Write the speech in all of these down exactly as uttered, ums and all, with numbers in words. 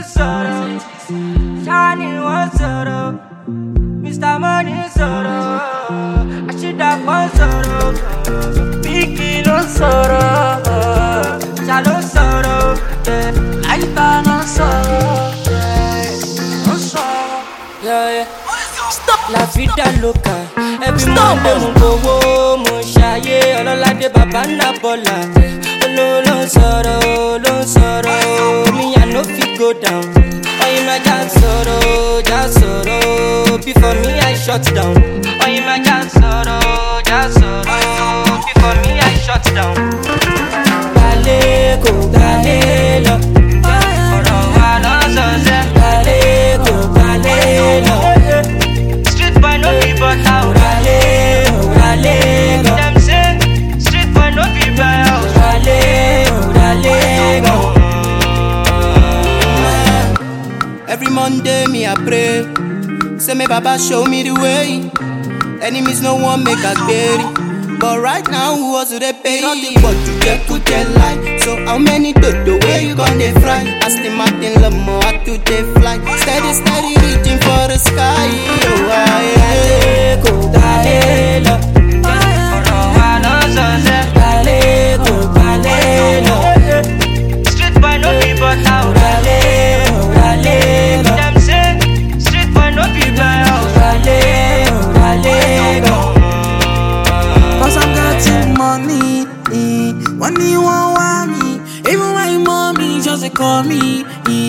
sorrow. Shining one sorrow. Mister Money sorrow. I should have one sorrow. Biggie no sorrow. Shallow sorrow. Life no sorrow. No sorrow. Yeah, yeah. Stop. La vida loca. Every Monday mo gbowó mo ṣayé ọlọ́ládé bàbá ńlá bọ́lá. Olówó ló ń sọ̀rọ̀ ló ń sọ̀rọ̀ mi I no fit go down. Oyin ma já sọ̀rọ̀ já sọ̀rọ̀ before me I shut down. Oyin ma já sọ̀rọ̀ já sọ̀rọ̀ before me I shut down. Gbalẹ̀ kò gbalẹ̀ lọ. Ọ̀rọ̀ wa lọ́sọ̀ọ̀sẹ̀. Gbalẹ̀ kò gbalẹ̀ lọ. Street boy no be but out. Them say street boy no be buy house. Every Monday me I pray, say me Baba show me the way. Enemies no one make a bury, but right now who was they pay? Nothing but to get good get life. So how many do the way you gonna fry? Ask the Martin Lamo how to they fly. Steady steady reaching for the sky. Oh I go die. Street boy no be but out. Them say street boy no be buy house. Cause I'm getting money, money won't want me. Even my mommy just they call me.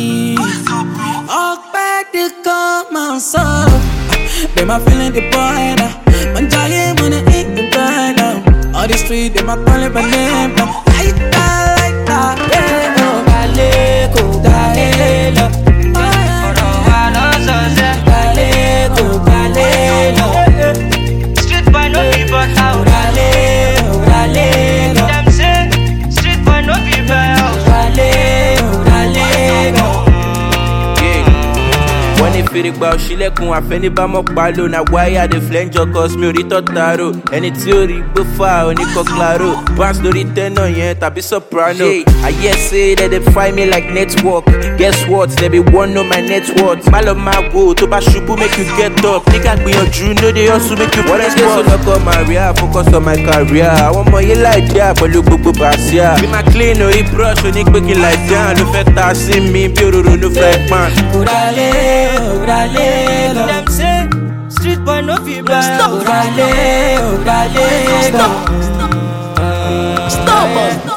All back they come and so. Them a feeling the boy now. Man giant wanna eat the boy now. All the street them a calling my name now. Like that, like that, yeah. Oh, Gbalẹ̀ kò gbalẹ̀ lọ. Ọ̀rọ̀ wa lọ́sọ̀ọ̀sẹ̀. Gbalẹ̀ kò gbalẹ̀ lọ. Street boy no be but out. Them say street boy no be buy house. Wọ́n ní fèrègbà òṣìlẹ̀kùn àfẹnibámọ́ palo na wáyà dey flenjọ cos mi ò rí tọ́taro ẹni tí ó rí gbófà oníkọ́ claro bounce lórí tẹ́nà yẹn tàbí soprano. I hear say that they find me like network, guess what they be wan know my net worth. Má lọ máa wo tó bá ṣubú make you get up nígbà gbìyànjú no dey hustle make you press pause. Wọ́n ní sọ́dọ̀kọ̀ Maria focus on my career àwọn ọmọ yìí láì dá pẹ̀lú gbogbo bàṣíà. Bí máa clean orí brush onígbèkì láì dán ló fẹ́ ta sí mi bí òróró ló fẹ́ pan. Them say street boy no be buy house. Stop, stop, stop.